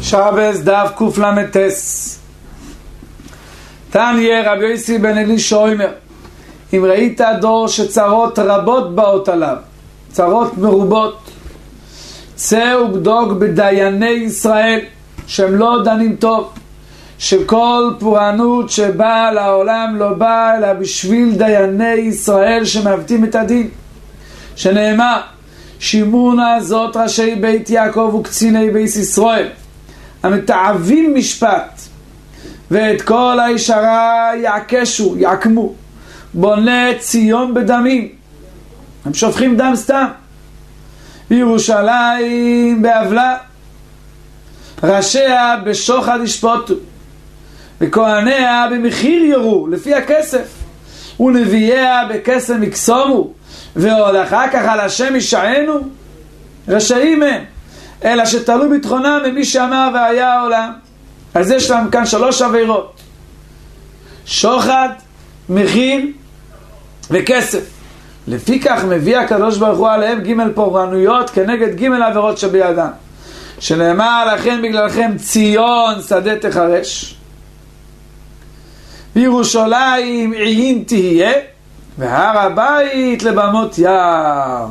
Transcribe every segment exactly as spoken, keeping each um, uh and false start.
שבס דף קוף למתס. תניה רבי יוסי בן אלישע אומר, אם ראית דור שצרות רבות באות עליו, צרות מרובות, צא ובדוק בדייני ישראל שהם לא דנים טוב, שכל פורענות שבאה לעולם לא באה אלא בשביל דייני ישראל שמעוותים את הדין, שנאמר שימונה זאת ראשי בית יעקב וקציני בית ישראל המתעבים משפט, ואת כל הישרה יעקשו, יעקמו, בונה ציון בדמים, הם שופכים דם סתם, וירושלים בעוולה, ראשיה בשוחד ישפוטו, וכהניה במחיר יורו לפי הכסף, ונביאיה בכסף יקסומו, ועוד אחר כך על השם ישענו. רשעים הם, אלא שתלו ביטחונם ממי שאמר והיה העולם. אז יש להם כאן שלוש עבירות: שוחד, מחיר וכסף. לפי כך מביא הקדוש ברוך הוא עליהם ג' פורענויות כנגד ג' עבירות שבידם, שנאמר לכן בגללכם ציון שדה תחרש, וירושלים עיין תהיה, והר הבית לבמות יער.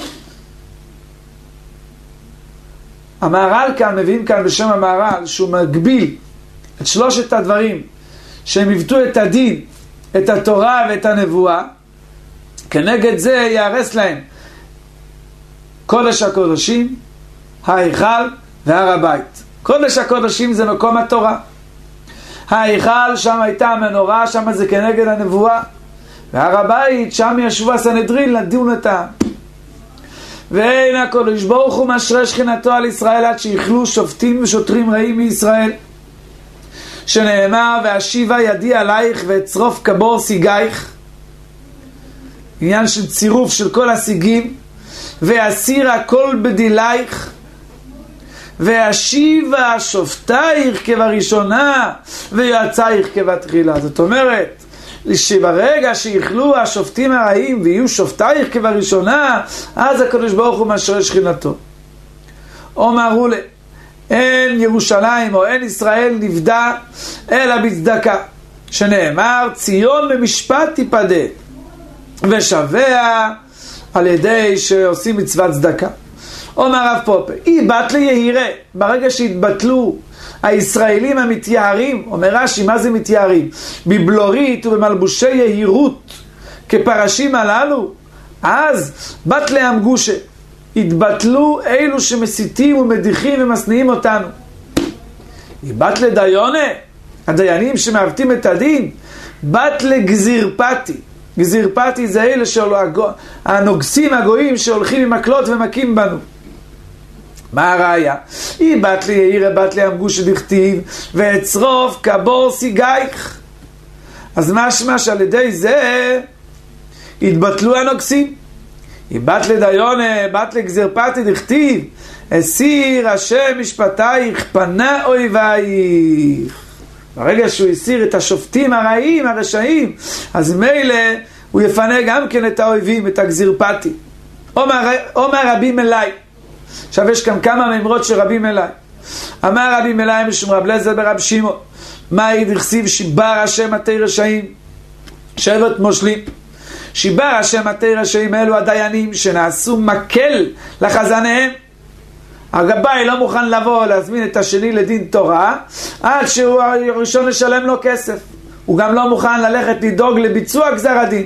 המהר"ל כאן, מביאים כאן בשם המהר"ל, שהוא מגביל את שלושת הדברים שהם עיוותו את הדין, את התורה ואת הנבואה, כנגד זה יהרס להם קודש הקודשים, ההיכל והר הבית. קודש הקודשים זה מקום התורה, ההיכל שם הייתה המנורה, שם זה כנגד הנבואה, והר הבית שם ישבו הסנהדרין לדון את העם. ואין הקדוש ברוך הוא משרה שכינתו על ישראל עד שיכלו שופטים ושוטרים רעים מישראל, שנאמר ואשיבה ידי עלייך ואצרוף כבור סיגייך, עניין של צירוף של כל הסיגים, ואסיר הכל בדילייך, ואשיבה שופטייך כבראשונה ויועצייך כבתחילה. זאת אומרת שברגע שיכלו השופטים הרעים ויהיו שופטייך כבראשונה, אז הקדוש ברוך הוא משרה שכינתו. אומרו לה, אין ירושלים או אין ישראל נפדה אלא בצדקה, שנאמר ציון במשפט תיפדה, ושביה על ידי שעושים מצוות צדקה. אומר רב פופר, אי בטלי יהירה, ברגע שהתבטלו הישראלים המתייערים, אומר רש"י, מה זה מתייערים? בבלורית ובמלבושי יהירות כפרשים הללו, אז בטלי המגושה, התבטלו אלו שמסיתים ומדיחים ומשניאים אותנו. אי בטלי דיונה, הדיינים שמעוותים את הדין, בטלי גזירפתי. גזירפתי זה אלה הנוגסים הגויים שהולכים עם מקלות ומכים בנו. מה הראיה? היא בת לי יאירה בת לי אמגו שדכתיב ואצרוף כבור סיגייך. אז משמע שעל ידי זה התבטלו הנוגסים. היא בת לדיונה בת לגזירפתי דכתיב הסיר השם משפטייך פנה אויבייך. ברגע שהוא הסיר את השופטים הרעים הרשעים, אז מילא הוא יפנה גם כן את האויבים, את הגזירפתי. אומר, אומר רבים אליי. עכשיו יש כאן כמה מימרות של רבים אליי. אמר רבים אליי משום רב לזר ברב שמעון, מה ידכסיב שיבר השם מתי רשעים שבט מושלים. שיבר השם מתי רשעים אלו הדיינים שנעשו מקל לחזניהם. הגבאי לא מוכן לבוא להזמין את השני לדין תורה עד שהוא הראשון לשלם לו כסף. הוא גם לא מוכן ללכת לדאוג לביצוע גזר הדין.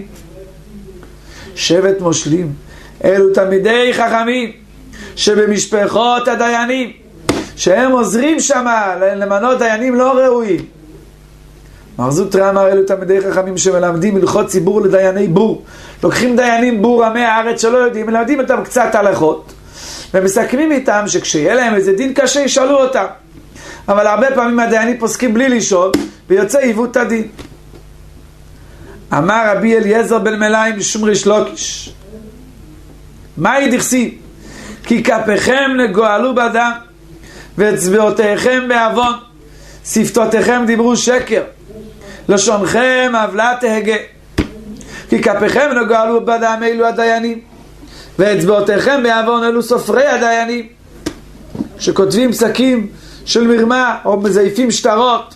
שבט מושלים אלו תלמידי חכמים שבמשפחות הדיינים, שהם עוזרים שם למנות דיינים לא ראויים. מרזוטרא אמר אלו תלמידי חכמים שמלמדים הלכות ציבור לדייני בור. לוקחים דיינים בור עמי הארץ שלא יודעים, מלמדים אותם קצת הלכות ומסכמים איתם שכשיהיה להם איזה דין קשה ישאלו אותם. אבל הרבה פעמים הדיינים פוסקים בלי לשאול ויוצא עיוות הדין. אמר רבי אליעזר בן מלאי משום ריש לוקיש, מה ידכסיב? כי כפיכם נגואלו בדם ואצבעותיכם בעוון, שפתותיכם דיברו שקר, לשונכם עוולה תהגה. כי כפיכם נגואלו בדם אלו הדיינים, ואצבעותיכם בעוון אלו סופרי הדיינים, שכותבים פסקים של מרמה, או מזייפים שטרות.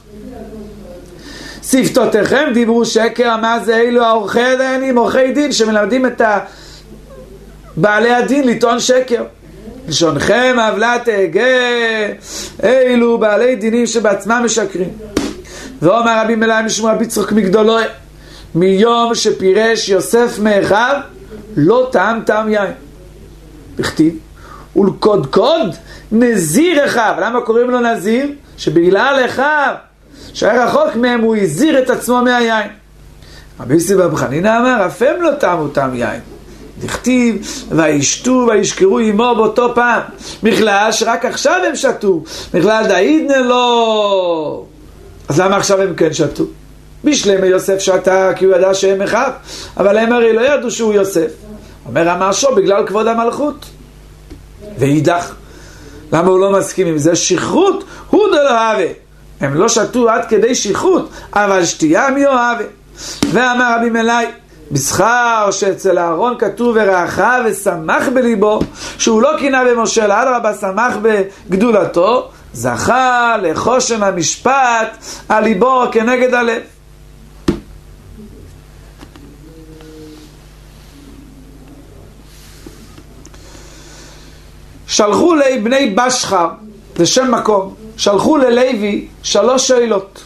שפתותיכם דיברו שקר, מה זה? אלו העורכי דיינים, עורכי דין שמלמדים את בעלי הדין לטעון שקר. לשונכם עוולה תהגה, אלו בעלי דינים שבעצמם משקרים. ואומר רבי מלאי משום רבי יצחק מגדולו, מיום שפירש יוסף מאחיו לא טעם טעם יין. בכתיב ולקודקוד נזיר אחיו. למה קוראים לו נזיר? שבגלל אחיו שהיה רחוק מהם הוא הזיר את עצמו מהיין. רבי סיבא בחנינא אמר אף הם לא טעמו טעם יין. דכתיב וישתו וישכרו עמו באותו פעם, בכלל שרק עכשיו הם שתו, בכלל דאידנא לא. אז למה עכשיו הם כן שתו? בשלמי יוסף שתה כי הוא ידע שהם אחיו, אבל הם הרי לא ידעו שהוא יוסף. אומר המרשו בגלל כבוד המלכות. ואידך, למה הוא לא מסכים עם זה? שכרות הוא דלא הווה. הם לא שתו עד כדי שכרות, אבל שתייה מי אוהבה. ואמר רבי מלאי בשכר שאצל אהרון כתוב ורעך ושמח בליבו, שהוא לא קינה במשה אלא אדרבה שמח בגדולתו, זכה לחושן המשפט על ליבו כנגד הלב. שלחו לבני בשחר, זה שם מקום, שלחו ללוי שלוש שאלות.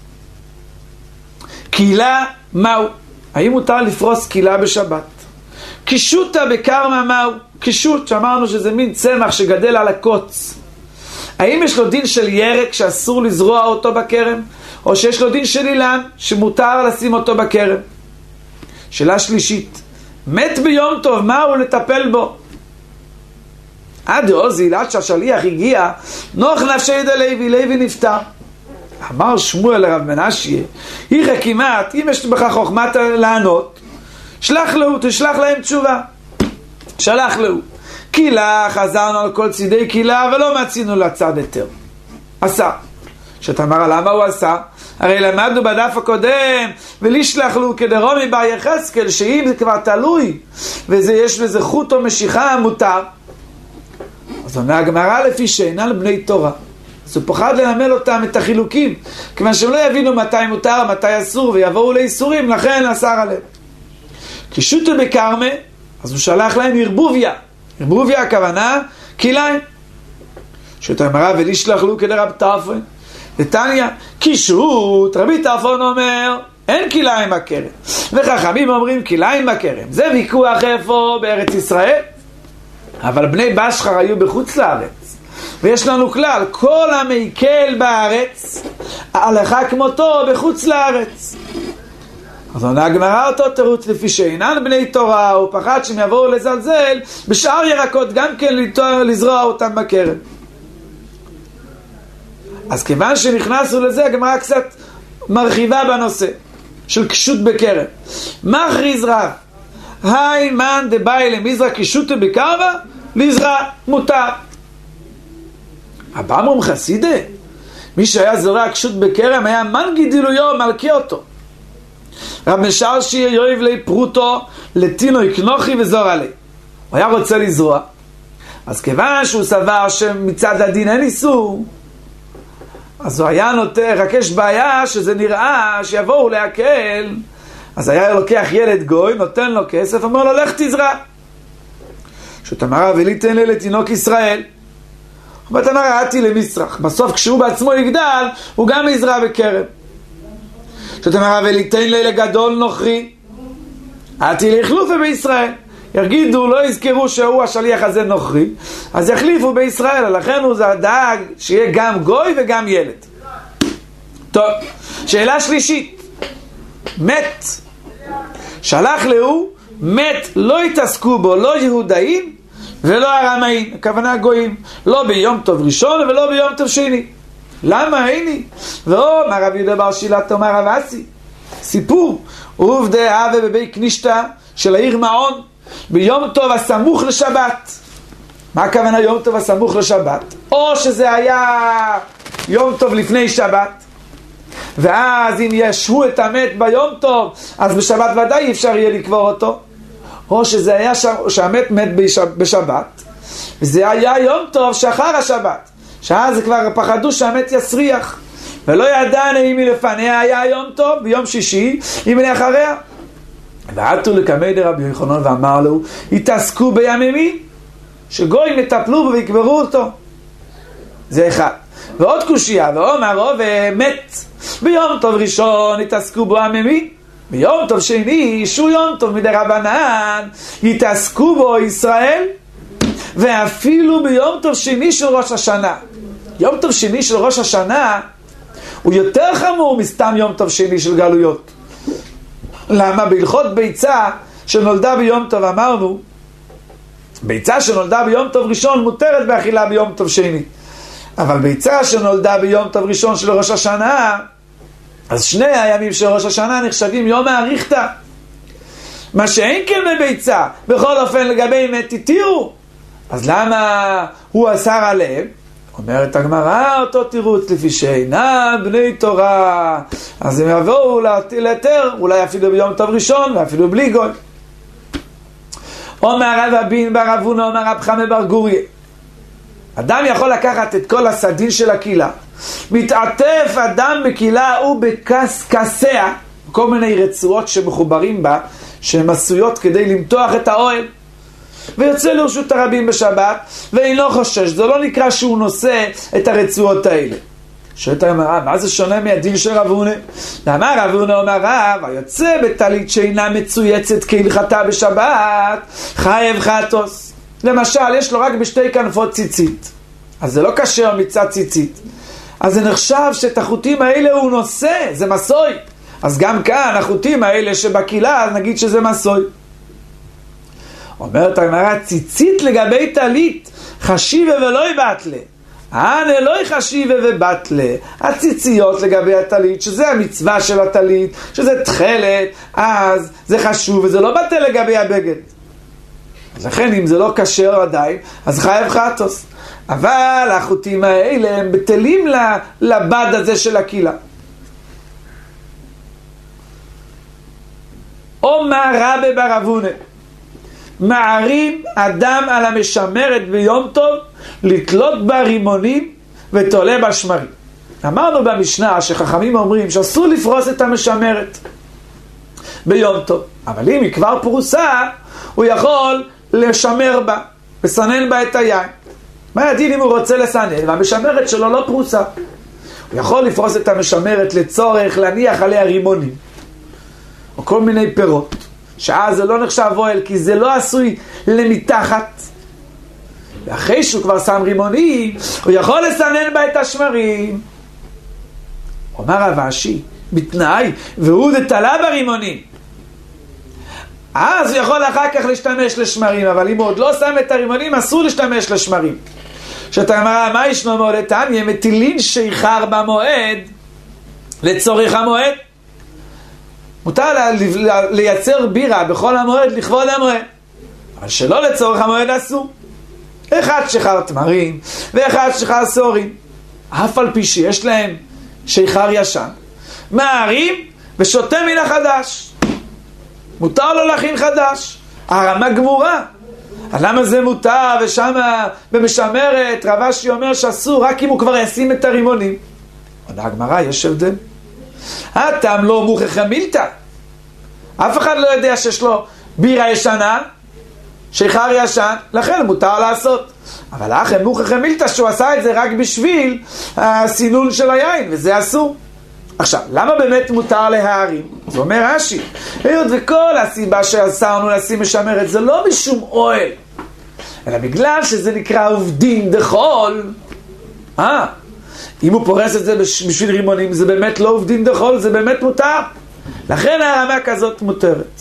קהילה מהו? האם מותר לפרוס קהילה בשבת? קישוטה בקרמה מהו? קישוט, שאמרנו שזה מין צמח שגדל על הקוץ. האם יש לו דין של ירק שאסור לזרוע אותו בכרם? או שיש לו דין של אילן שמותר לשים אותו בכרם? שאלה שלישית, מת ביום טוב, מהו לטפל בו? עד עוזי, עד שהשליח הגיע, נוח נפשי דלוי, לוי נפטר. אמר שמואל לרב מנשיה, היכה כמעט, אם יש בך חוכמת לענות, שלח לו, תשלח להם תשובה. שלח לו. קהילה, חזרנו על כל צידי קהילה, ולא מצינו לצד יותר. עשה. שתאמר למה הוא עשה? הרי למדנו בדף הקודם, ולשלח לו כדרומי בר יחזקאל, שאם זה כבר תלוי, ויש בזה חוט או משיכה, מותר. אז אומר הגמרא לפי שאינן לבני תורה. אז הוא פוחד ללמד אותם את החילוקים, כיוון שהם לא יבינו מתי מותר, מתי אסור, ויבואו לאיסורים, לכן אסר עליהם. קישוטו בקרמה, אז הוא שלח להם ערבוביה. ערבוביה הכוונה, כיליים. שאתה אמרה, ולשלח לו כדרב טרפון. נתניה, קישוט, רבי טרפון אומר, אין כיליים בכרם. וחכמים אומרים כיליים בכרם. זה ויכוח איפה בארץ ישראל. אבל בני בשחר היו בחוץ לארץ. ויש לנו כלל, כל המקל בארץ, ההלכה כמותו בחוץ לארץ. אז עונה הגמרא אותו תירוץ לפי שאינן בני תורה, הוא פחד שהם יבואו לזלזל בשאר ירקות, גם כן לזרוע אותם בכרם. אז כיוון שנכנסו לזה, הגמרא קצת מרחיבה בנושא של קישוט בכרם. מכריז רב, היי מן דבאי למזרע קישוטו בקרבה, לזרע מותר. הבאמרום חסידה, מי שהיה זורע קישוט בכרם היה מן גידילויו, מלכי אותו. רב משאר שיר יואיב לי פרוטו לטינו יקנוכי וזור עלי. הוא היה רוצה לזרוע, אז כיוון שהוא סבר שמצד הדין אין איסור, אז הוא היה נוטה, רק יש בעיה שזה נראה שיבואו להקל, אז היה לוקח ילד גוי, נותן לו כסף, אומר לו לך תזרע. שתמרה וליתן לי לתינוק ישראל. ובתמרה עתי למשרח, בסוף כשהוא בעצמו יגדל, הוא גם יזרע בכרם. שתמרה וליתן לי לגדול נוכרי, עתי להחלופה בישראל. ירגידו, לא יזכרו שהוא השליח הזה נוכרי, אז יחליפו בישראל, לכן הוא דאג שיהיה גם גוי וגם ילד. טוב, שאלה שלישית, מת, שלח לו, מת, לא התעסקו בו, לא יהודאים ולא הרמאים, הכוונה גויים, לא ביום טוב ראשון ולא ביום טוב שני. למה? איני. ואומר רב יהודה בר שילת אומר רב אסי, סיפור, עובדי אבה בבי כנישתא של העיר מעון, ביום טוב הסמוך לשבת. מה הכוונה יום טוב הסמוך לשבת? או שזה היה יום טוב לפני שבת, ואז אם ישהו את המת ביום טוב, אז בשבת ודאי אפשר יהיה לקבור אותו. או שזה היה ש... שהמת מת בשבת, וזה היה יום טוב שאחר השבת, שאז כבר פחדו שהמת יסריח, ולא ידענה אם מלפניה היה יום טוב, ביום שישי, אם לאחריה. ועתו לקמי דרבי יוחנן ואמר לו, התעסקו ביממי, שגויים יטפלו בו ויקברו אותו. זה אחד. ועוד קושייה, ואומר ומת, ביום טוב ראשון התעסקו בו יממי, ביום טוב שני, שהוא יום טוב מדי רבנן, התעסקו בו ישראל, ואפילו ביום טוב שני של ראש השנה. יום טוב שני של ראש השנה הוא יותר חמור מסתם יום טוב שני של גלויות. למה? בהלכות ביצה שנולדה ביום טוב אמרנו, ביצה שנולדה ביום טוב ראשון מותרת באכילה ביום טוב שני, אבל ביצה שנולדה ביום טוב ראשון של ראש השנה, אז שני הימים של ראש השנה נחשבים יום האריכתא. מה שאין כן בביצה, בכל אופן לגבי מת התירו, אז למה הוא אסר עליהם? אומרת הגמרא, אותו תירוץ, לפי שאינם בני תורה, אז הם יבואו להתיר, אולי אפילו ביום טוב ראשון ואפילו בלי גוי. אומר רב אבין בר אבונה, אומר רב חמא בר גוריה, אדם יכול לקחת את כל הסדין של הקהילה, מתעטף אדם בקהילה ובקסקסיה, כל מיני רצועות שמחוברים בה, שהן עשויות כדי למתוח את האוהל, ויוצא לרשות הרבים בשבת, ואינו חושש, זה לא נקרא שהוא נושא את הרצועות האלה. שואלת הגמרא, מה זה שונה מהדין של רב הונא? אמר רב הונא, אומר רב, היוצא בטלית שאינה מצויצת כהלכתה בשבת, חייב חטוס. למשל, יש לו רק בשתי כנפות ציצית, אז זה לא כשר מצד ציצית, אז זה נחשב שאת החוטים האלה הוא נושא, זה מסוי. אז גם כאן, החוטים האלה שבקהילה, אז נגיד שזה מסוי. אומרת הגמרא, ציצית לגבי טלית, חשיבה ולא יבטלה. אנה לא חשיבה ובטלה. הציציות לגבי הטלית, שזה המצווה של הטלית, שזה תחלת, אז זה חשוב וזה לא בטל לגבי הבגד. אז לכן אם זה לא כשר עדיין, אז חייב חטוס. אבל החוטים האלה הם בטלים לבד הזה של הקהילה. אומר רבי בר אבונה, מערים אדם על המשמרת ביום טוב לתלות בה רימונים ותולה בה שמרים. אמרנו במשנה שחכמים אומרים שאסור לפרוס את המשמרת ביום טוב, אבל אם היא כבר פרוסה הוא יכול לשמר בה, לסנן בה את היין. מה הדין אם הוא רוצה לסנן והמשמרת שלו לא פרוסה? הוא יכול לפרוס את המשמרת לצורך להניח עליה רימונים או כל מיני פירות, שאז זה לא נחשב אוהל, כי זה לא עשוי למתחת. ואחרי שהוא כבר שם רימונים, הוא יכול לסנן בה את השמרים. אומר רב אשי, בתנאי, והוא דתלה ברימונים, אז הוא יכול אחר כך להשתמש לשמרים, אבל אם הוא עוד לא שם את הרימונים, אסור להשתמש לשמרים. שאתה אמרה, מה ישנו מועד תניא, מטילין שיכר במועד לצורך המועד. מותר לייצר בירה בכל המועד לכבוד המועד, אבל שלא לצורך המועד אסור. אחד שחר תמרים ואחד שחר סורים, אף על פי שיש להם שיכר ישן, מערים ושותה מן החדש, מותר לו להכין חדש, הרמה גמורה. למה זה מותר ושם במשמרת רב אשי אומר שאסור רק אם הוא כבר ישים את הרימונים? עונה הגמרא, יש הבדל. הטעם לא מוכח מילתא, אף אחד לא יודע שיש לו בירה ישנה, שיכר ישן, לכן מותר לעשות. אבל אחרי מוכח מילתא שהוא עשה את זה רק בשביל הסינון של היין, וזה אסור. עכשיו, למה באמת מותר להערים? זה אומר רש"י, היות וכל הסיבה שאסרנו לשים משמרת זה לא משום אוהל, אלא בגלל שזה נקרא עובדין דחול. אה, אם הוא פורס את זה בשביל רימונים, זה באמת לא עובדין דחול, זה באמת מותר. לכן הרמה כזאת מותרת.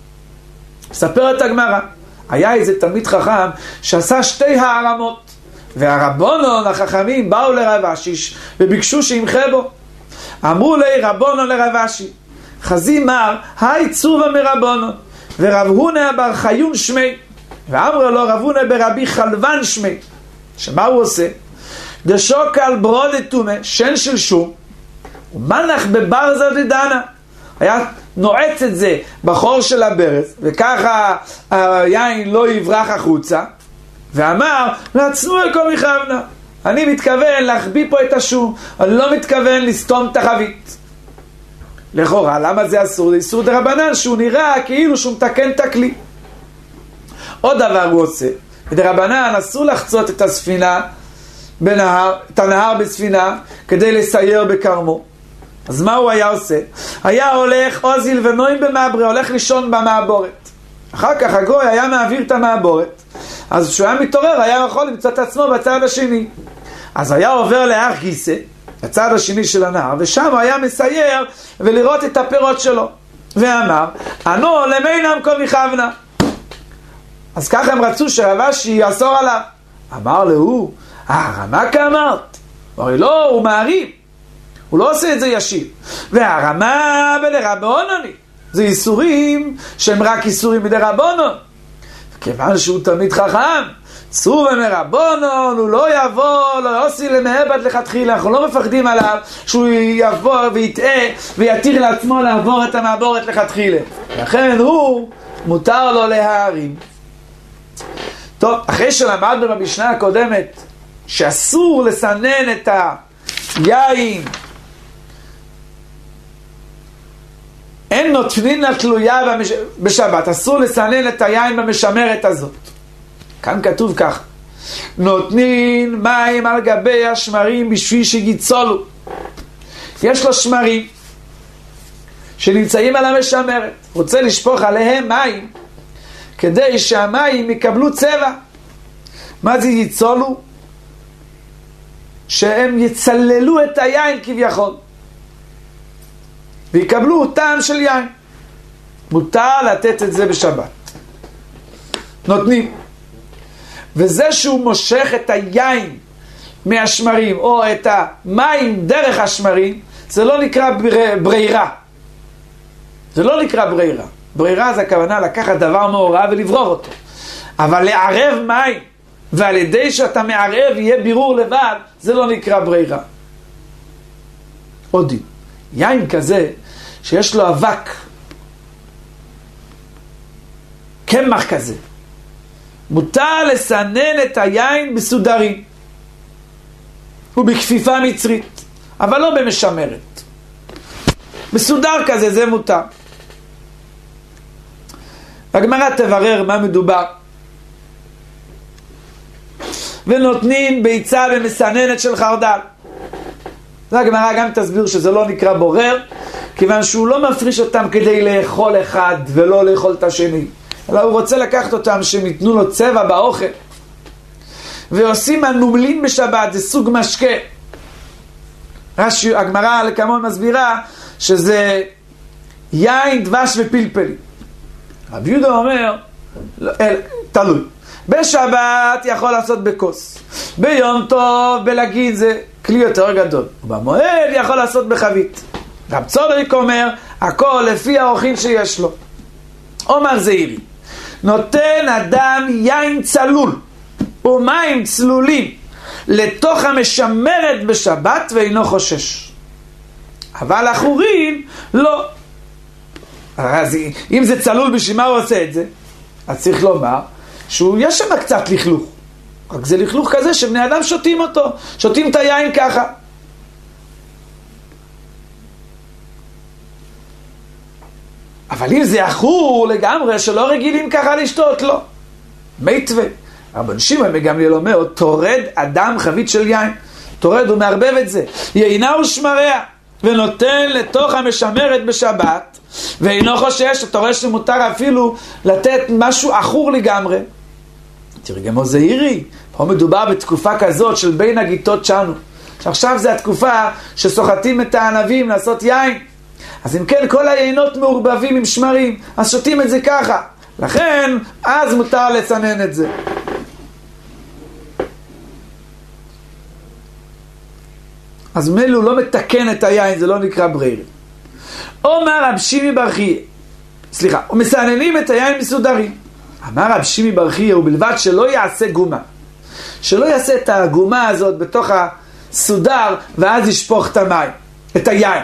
מספרת הגמרא, היה איזה תלמיד חכם שעשה שתי הערמות, והרבונון החכמים באו לרב אשי וביקשו שימחה בו. אמרו לי רבונון לרב אשי, חזי מר, היי צובה מרבונון, ורב הונא בר חיון שמי, ואמרו לו רב הונא ברבי חלבן שמי. שמה הוא עושה? דשוקל ברוד תומה, שן של שום, ומנח בברזר דדנה, היה נועץ את זה בחור של הברז, וככה היין לא יברח החוצה, ואמר, לעצנו אל כל מכוונה. אני מתכוון להחביא פה את השום, אני לא מתכוון לסתום את החבית. לכאורה, למה זה אסור? זה איסור דרבנן, שהוא נראה כאילו שהוא מתקן את הכלי. עוד דבר הוא עושה, דרבנן אסור לחצות את הספינה בנהר, את הנהר בספינה, כדי לסייר בקרמו. אז מה הוא היה עושה? היה הולך אוזיל ונועים במעברה, הולך לישון במעבורת. אחר כך הגוי היה מעביר את המעבורת, אז כשהוא היה מתעורר היה יכול למצוא את עצמו בצד השני. אז היה עובר להר גיסא, הצד השני של הנהר, ושם הוא היה מסייר ולראות את הפירות שלו. ואמר, אנו למינם כה מכוונה. אז ככה הם רצו שרבשי יאסור עליו. אמר לו, אה, מה כאמרת? הרי לא, הוא מעריב. הוא לא עושה את זה ישיר. והרמה בלרבונוני. זה איסורים שהם רק איסורים בלרבונון. כיוון שהוא תמיד חכם, צור ומרבונון, הוא לא יבוא, לא יוסי למהבת לכתחילה, אנחנו לא מפחדים עליו שהוא יבוא ויטעה ויתיר לעצמו לעבור את המעבורת לכתחילה. לכן הוא מותר לו להערים. טוב, אחרי שלמדנו במשנה הקודמת שאסור לסנן את היין, אין נותנין תלויה במש... בשבת, אסור לסנן את היין במשמרת הזאת. כאן כתוב כך, נותנין מים על גבי השמרים בשביל שיגיצולו. יש לו שמרים שנמצאים על המשמרת, רוצה לשפוך עליהם מים כדי שהמים יקבלו צבע. מה זה ייצולו? שהם יצללו את היין כביכול ויקבלו טעם של יין. מותר לתת את זה בשבת, נותנים. וזה שהוא מושך את היין מהשמרים או את המים דרך השמרים, זה לא נקרא ברירה. זה לא נקרא ברירה. ברירה זה הכוונה לקחת דבר מעורב ולברור אותו. אבל לערב מים, ועל ידי שאתה מערב יהיה בירור לבד, זה לא נקרא ברירה. עוד יין כזה שיש לו אבק, קמח כזה, מותר לסנן את היין בסודרים ובכפיפה מצרית, אבל לא במשמרת. בסודר כזה זה מותר. הגמרא תברר מה מדובר. ונותנים ביצה במסננת של חרדל. זה הגמרא גם תסביר שזה לא נקרא בורר, כיוון שהוא לא מפריש אותם כדי לאכול אחד ולא לאכול את השני, אלא הוא רוצה לקחת אותם שהם ייתנו לו צבע באוכל. ועושים הנומלים בשבת, זה סוג משקה. רש"י, הגמרא לכמון מסבירה שזה יין, דבש ופלפלי. רב יהודה אומר, אל, תלוי. בשבת יכול לעשות בכוס, ביום טוב בלגיד זה כלי יותר גדול, ובמועד יכול לעשות בחבית. רב צודק אומר, הכל לפי האורחים שיש לו. אומר זעירי, נותן אדם יין צלול ומים צלולים לתוך המשמרת בשבת ואינו חושש, אבל אחורים לא. אז אם זה צלול, בשביל מה הוא עושה את זה? אז צריך לומר שהוא יש שם קצת לכלוך, רק זה לכלוך כזה שבני אדם שותים אותו, שותים את היין ככה. אבל אם זה אחור לגמרי שלא רגילים ככה לשתות, לא. מיתווה רבן שמעון מגמליאל אומר, תורד אדם חבית של יין, תורד ומערבב את זה, יינה ושמריה, ונותן לתוך המשמרת בשבת ואינו חושש. אתה רואה שמותר אפילו לתת משהו אחור לגמרי. תרגמו זעירי, פה מדובר בתקופה כזאת של בין הגיטות שלנו, שעכשיו זה התקופה שסוחטים את הענבים לעשות יין. אז אם כן כל היינות מעורבבים עם שמרים, אז שותים את זה ככה, לכן אז מותר לצנן את זה. אז מילא הוא לא מתקן את היין, זה לא נקרא ברירה. אומר רב שימי בר חייא, סליחה, ומסננים את היין מסודרים. אמר רב שימי בר חייא, ובלבד שלא יעשה גומה, שלא יעשה את הגומה הזאת בתוך הסודר ואז ישפוך את המים, את היין.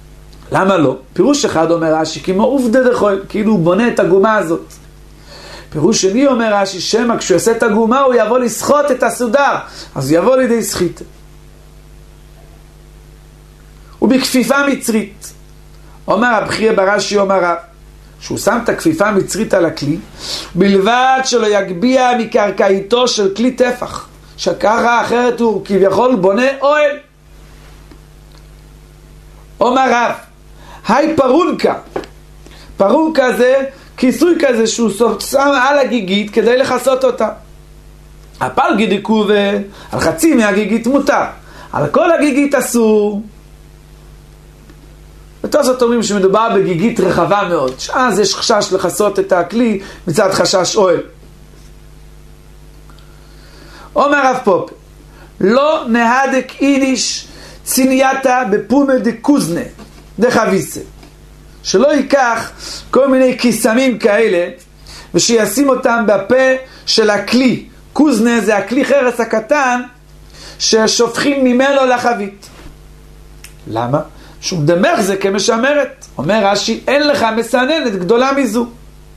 למה לא? פירוש אחד אומר רש"י, כמו עובדה דחול, כאילו הוא בונה את הגומה הזאת. פירוש שני אומר רש"י, שמא כשהוא יעשה את הגומה הוא יבוא לסחוט את הסודר, אז הוא יבוא לידי סחית. ובכפיפה מצרית, אומר הבחיה ברש"י אומר רב, שהוא שם את הכפיפה המצרית על הכלי, בלבד שלא יגביע מקרקעיתו של כלי טפח, שככה אחרת הוא כביכול בונה אוהל. אומר רב, היי פרונקה, פרונקה זה כיסוי כזה שהוא שם על הגיגית כדי לחסות אותה. הפל גידיקו ועל חצי מהגיגית מותר, על כל הגיגית אסור. ותוספות אומרים שמדובר בגיגית רחבה מאוד, שאז יש חשש לחסות את הכלי מצד חשש אוהל. אומר רב פופ, לא נהדק איניש צינייתה בפומה דקוזנה דחביסה, שלא ייקח כל מיני קיסמים כאלה ושישים אותם בפה של הכלי. קוזנה זה הכלי חרס הקטן ששופכים ממנו לחבית. למה? שום דמך זה כמשמרת. אומר רש"י, אין לך מסננת גדולה מזו.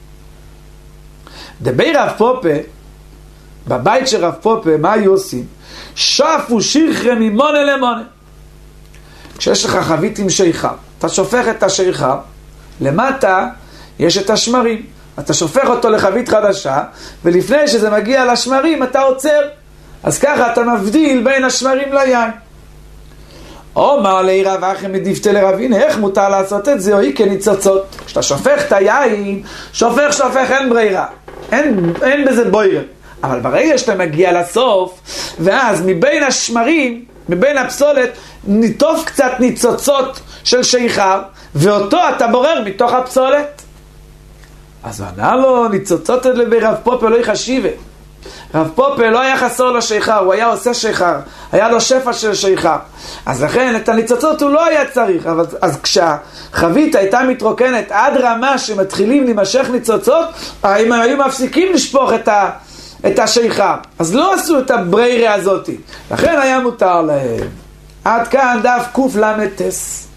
דבי רב פופה, בבית של רב פופה, מה היו עושים? שפו שיחרה ממונה למונה. כשיש לך חבית עם שיכה, אתה שופך את השיכה, למטה יש את השמרים. אתה שופך אותו לחבית חדשה, ולפני שזה מגיע לשמרים אתה עוצר. אז ככה אתה מבדיל בין השמרים ליין. אומר לי רב אחי מדיפתה לרבין, איך מותר לעשות את זה? או אי כניצוצות. כשאתה שופך את היין, שופך שופך, אין ברירה. אין, אין בזה בויר. אבל ברגע שאתה מגיע לסוף, ואז מבין השמרים, מבין הפסולת, ניטוף קצת ניצוצות של שיכר, ואותו אתה בורר מתוך הפסולת. אז הוא ענה לו, ניצוצות לבי רב פופה לא יחשיבה. רב פופה לא היה חסור לו שיכר, הוא היה עושה שיכר, היה לו שפע של שיכר. אז לכן את הניצוצות הוא לא היה צריך. אבל, אז כשהחבית הייתה מתרוקנת עד רמה שמתחילים להימשך ניצוצות, הם היו מפסיקים לשפוך את, ה, את השיכר. אז לא עשו את הברירה הזאת. לכן היה מותר להם. עד כאן דף קוף למד טס.